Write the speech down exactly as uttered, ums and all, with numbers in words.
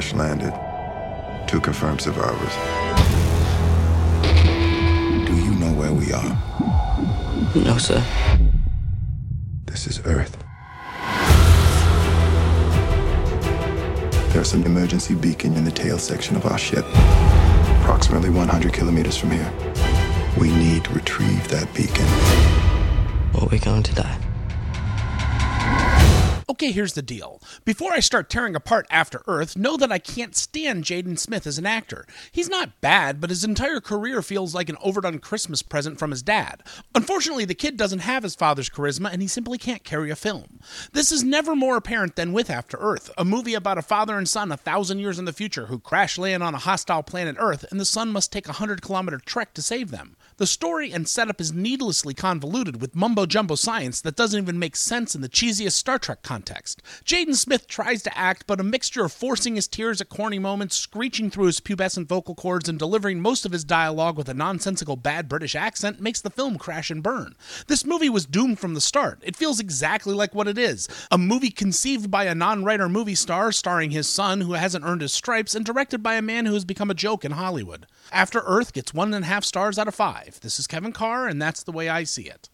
crash landed. Two confirmed survivors. Do you know where we are? No, sir. This is Earth. There's an emergency beacon in the tail section of our ship, approximately one hundred kilometers from here. We need to retrieve that beacon. Or we're going to die. Okay, here's the deal. Before I start tearing apart After Earth, know that I can't stand Jaden Smith as an actor. He's not bad, but his entire career feels like an overdone Christmas present from his dad. Unfortunately, the kid doesn't have his father's charisma, and he simply can't carry a film. This is never more apparent than with After Earth, a movie about a father and son a thousand years in the future who crash land on a hostile planet Earth, and the son must take a hundred-kilometer trek to save them. The story and setup is needlessly convoluted with mumbo-jumbo science that doesn't even make sense in the cheesiest Star Trek context. Jaden Smith tries to act, but a mixture of forcing his tears at corny moments, screeching through his pubescent vocal cords, and delivering most of his dialogue with a nonsensical bad British accent makes the film crash and burn. This movie was doomed from the start. It feels exactly like what it is. A movie conceived by a non-writer movie star, starring his son who hasn't earned his stripes, and directed by a man who has become a joke in Hollywood. After Earth gets one and a half stars out of five. This is Kevin Carr, and that's the way I see it.